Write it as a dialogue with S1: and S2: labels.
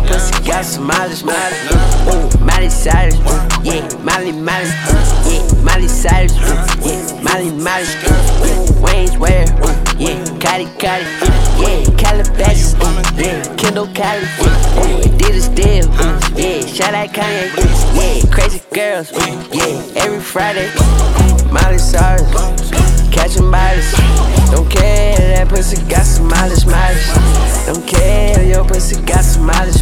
S1: pussy got some mileage, Miley Cyrus, yeah, Miley, yeah, Miley Cyrus, yeah, Miley, yeah, Wayne's Wear, yeah, Cuddy, yeah, Calabasas, yeah, Kendall Cali, yeah, did a deal, yeah, shout out Kanye, yeah, crazy girls, yeah, every Friday, Miley Cyrus, catching bodies, don't care, that pussy got some mileage, don't care, your pussy got some mileage.